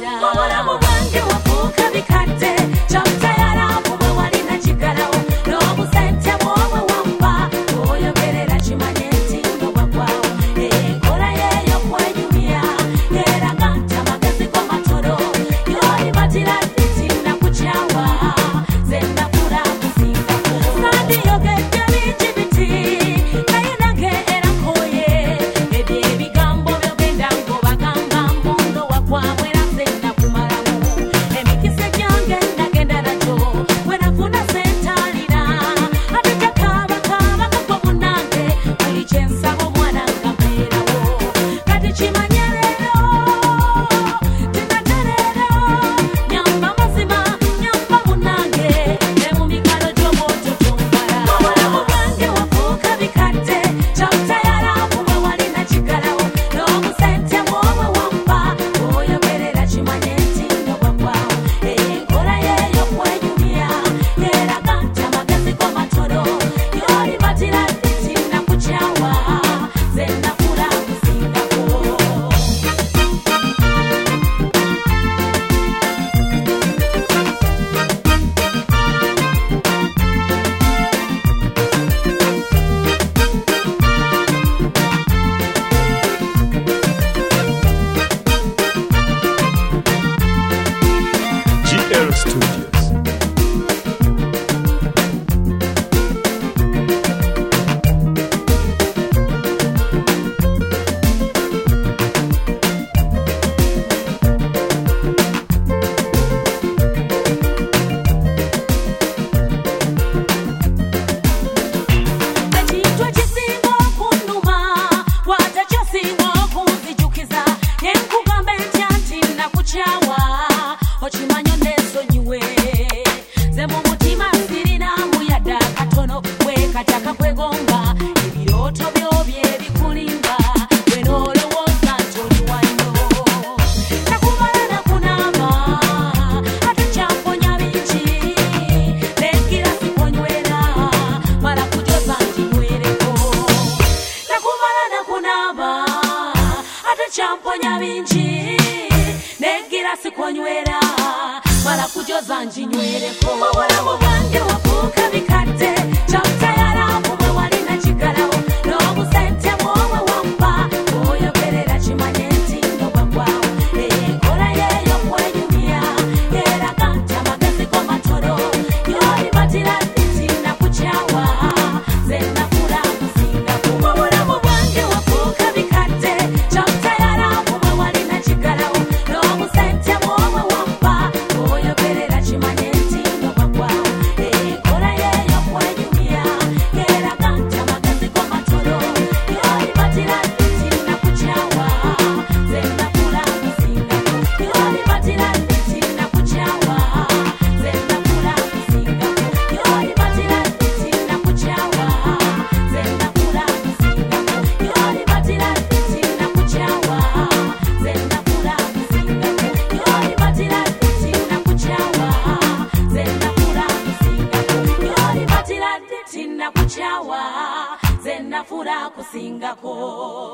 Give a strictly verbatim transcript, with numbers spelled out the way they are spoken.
Mubona mu bwange wafuuka bikadde kyamutayala mubwe wali nakigalawo n'obusente bwobwe wampa oyogerera kimanye nti nobwagwawo enkola yeeyo kwenyumya eraga nti amagezi g'amatoro yolibatira ddi nakukyawa ze nakula kusingako sandiyogedde bingi biti naye nange era nkoye ebyo ebigambo byogenda ng'obagamba mbundo wakwabwe era ze nakumalamu emikisa gyange nagenda nakyo bwe nafuna sentalira ate takaabakaaba kakwo munnange buli kye nsaba omwana nga mbeerawo kati kimanye leero tinatereera nyamba mazima nyamba munnange ne mu mikalo gy'omwoto gy'ombala mubona mu bwange wafuuka bikadde kyamutayala mubwe wali nakigalawo n'obusente bwobwe wampa oyogerera kimanye nti nobwagwawo enkola yeeyo kwenyumya eraga nti amagezi g'amatoro yolibatira ddi nakukyawa ze nakula kusingako G L Studios. ekintu ekisinga okunnuma wadde kyosinga okunzijukiza ye nkugamba entya nti nakukyawa okimanyi onneesonyiwe ze mu mutima sirinamu yadde akatono bwekataka kwegomba ebirooto byo bye bikulimba bwe n'olowooza nti oli wano nakumala nakunaaba ate kyamponya bingi nengira sikonywera mala kujoza njinywereko nakumala nakunaaba ate kyamponya bingi negira sikonywera mala kujoza njinywereko mubona mu bwange wafuuka bikadde kyamutayala mubwe wali nakigalawo n'obusente bwobwe wampa oyogerera kimanye nti nobwagwawo enkola yeeyo kwenyumya eraga nti amagezi g'amatoro yolibatira ddi nakukyawa ze nakula kusingako mubona mu bwange wafuuka bikadde kyamutayala mubwe wali nakigalawo n'obusente bwobwe wampa oyogerera kimanye nti nobwagwawo enkola yeeyo kwenyumya eraga nti amagezi g'amatoro yolibatira ddi nakukyawa ze nakula kusingako yolibatira ddi nakukyawa ze nakula kusingako yolibatira ddi nakukyawa ze nakula kusingako yolibatira ddi nakukyawa ze nakula kusingako yolibatira ddi nakukyawa ze nakula kusingako yolibatira ddi nakukyawa ze nafula kusingako